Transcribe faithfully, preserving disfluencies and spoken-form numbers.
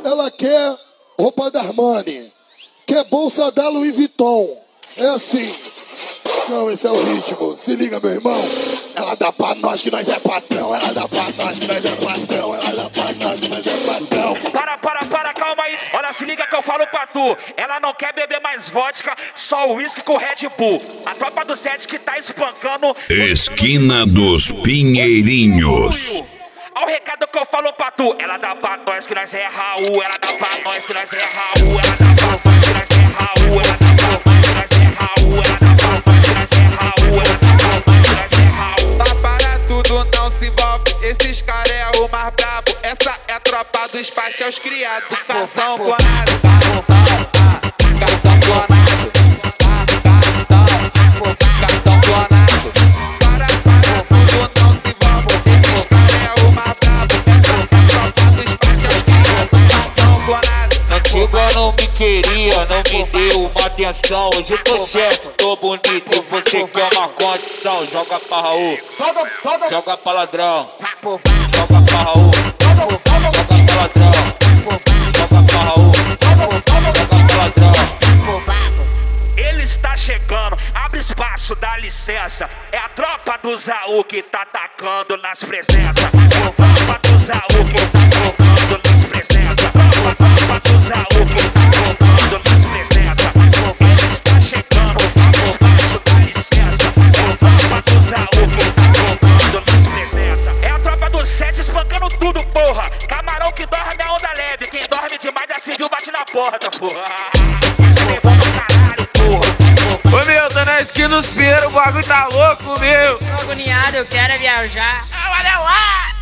ela quer roupa da Armani, quer bolsa da Louis Vuitton. É assim. Não, esse é o ritmo. Se liga, meu irmão. Ela dá pra nós que nós é patrão. Ela dá pra nós que nós é patrão. Ela dá pra nós que nós é patrão. Para, para, para, calma aí. Olha, se liga que eu falo pra tu. Ela não quer beber mais vodka, só uísque com Red Bull. A tropa do sete que tá espancando. Esquina dos Pinheirinhos. Olha o recado que eu falo pra tu. Ela dá pra nós que nós é Raul. Ela dá pra nós que nós é Raul. Ela dá pra nós que nós é Raul. Ela dá pra nós que nós é Raul. Ela dá pra nós que nós é Raul. Ela dá pra nós que nós é Raul. Tá para tudo, não se envolve. Esses caras é o mais brabo. Essa é a tropa dos pastéis criados. Cartão clonado. Cartão clonado. Cartão clonado. Para, para tudo, não se envolve. Esses caras é o mais brabo. Essa é a tropa dos pastéis criados. Cartão clonado. Antiga não me queria, não me deu uma atenção. Hoje eu tô chefe, tô bonito. Você quer uma condição? Joga pra Raul, joga pra ladrão. Joga pra Raul, joga pra ladrão. Joga pra Raul, joga pra ladrão. Ele está chegando, abre espaço, dá licença. É a tropa do Zaú que tá atacando nas presenças. É a tropa do Zaú que tá atacando nas presenças. É a tropa do Zaú que tá atacando nas presenças. Ele está chegando, abre espaço, dá licença. É a tropa do Zaú que tá atacando nas presenças. É a tropa do sete espancando tudo, porra. Camarão que dorme é onda leve. Quem dorme demais já civil bate na porta, porra. Isso levando o caralho, porra. Ô meu, tô na esquina dos Pinheiros, o bagulho tá louco, meu. Tô agoniado, eu quero é viajar. Ah, valeu lá!